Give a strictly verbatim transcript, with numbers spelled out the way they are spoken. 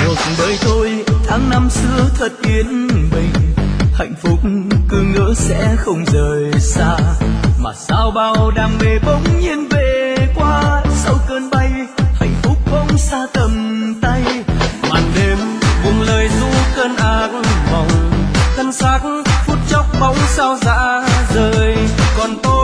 cuộc đời tôi tháng năm xưa thật yên bình, hạnh phúc cứ ngỡ sẽ không rời xa, mà sao bao đam mê bỗng nhiên về qua. Sau cơn bay hạnh phúc bỗng xa tầm tay, màn đêm buông lời ru cơn ác mộng, thân xác phút chốc bóng sao rã rời. Còn tôi